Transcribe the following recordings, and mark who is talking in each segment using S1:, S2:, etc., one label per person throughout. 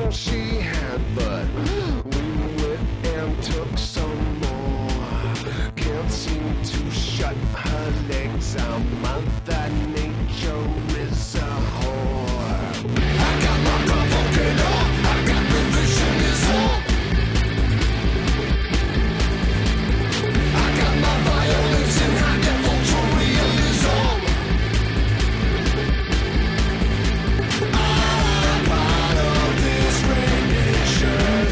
S1: everything she had, but we went and took some more. Can't seem to shut her legs out. Mother Nature is a whore. I got my provocateur, I got revisionism. I got my violence and high default realism. I'm part of this great nation.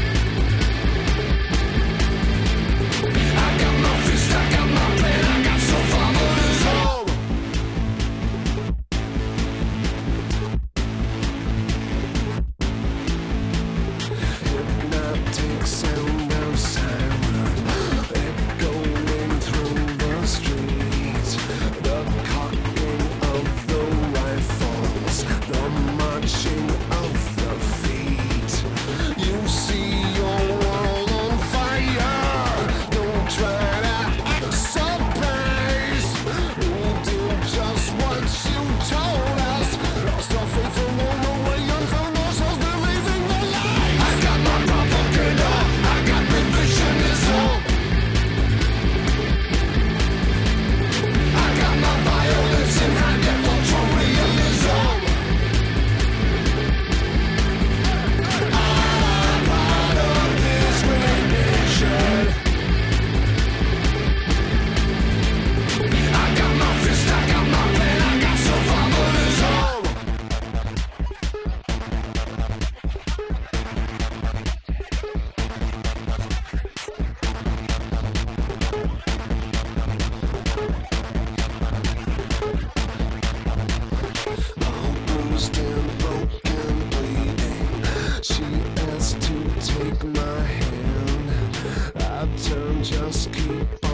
S1: I got my fist, I got my plan, I got survivalism. Hypnotic sound of siren echoing through the streets. The cocking of the rifles, the marching of the feet. You see your world on fire. Don't try to act surprised. We did just what you told us. Lost our faith and won away and found ourselves believing the lies. I got my provocateur, I got revisionism. I got my violence and high default realism. I'm part of this great nation. I got my fist, I got my plan, I got survivalism. All bruised and broken, bleeding. She asked to take my hand. I turned, just keep on